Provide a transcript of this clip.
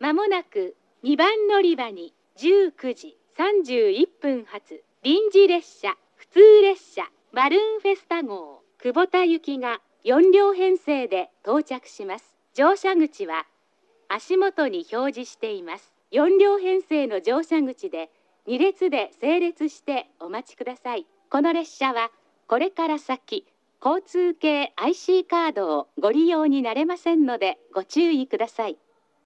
まもなく2番乗り場に19時31分発臨時列車、普通列車、バルーンフェスタ号、久保田行きが4両編成で到着します。乗車口は足元に表示しています。4両編成の乗車口で2列で整列してお待ちください。この列車はこれから先、交通系 IC カードをご利用になれませんのでご注意ください。